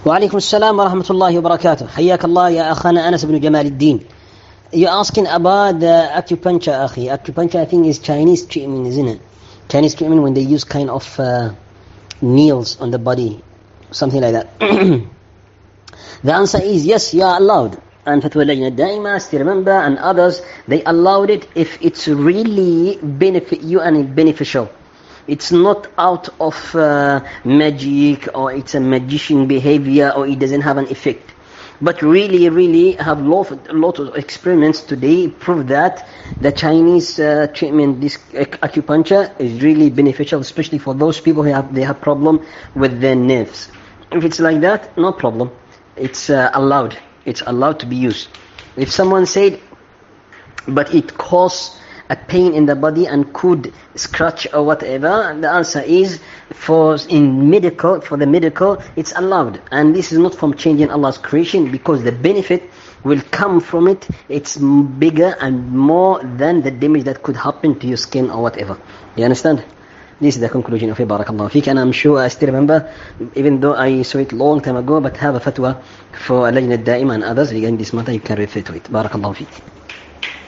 وعليكم السلام ورحمة الله وبركاته. حياك الله يا أخانا أنس بن جمال الدين. You're asking about acupuncture, أخي. Acupuncture, I think, is Chinese treatment, isn't it? Chinese treatment when they use kind of needles on the body, something like that. The answer is yes, you are allowed. And Fatwa Lajna Daima, still remember, and others, they allowed it if it's really benefit you and beneficial. It's not out of magic, or it's a magician behavior, or it doesn't have an effect. But really have a lot of experiments today prove that the Chinese treatment, this acupuncture, is really beneficial, especially for those people who have problem with their nerves. If it's like that, no problem. It's allowed. It's allowed to be used. If someone said, but it causes a pain in the body and could scratch or whatever, the answer is for the medical, it's allowed. And this is not from changing Allah's creation, because the benefit will come from it. It's bigger and more than the damage that could happen to your skin or whatever. You understand? This is the conclusion of it. Barakallahu feek. And I'm sure I still remember, even though I saw it long time ago, but have a fatwa for Lajna Daima and others regarding this matter. You can refer to it. Barakallahu feek.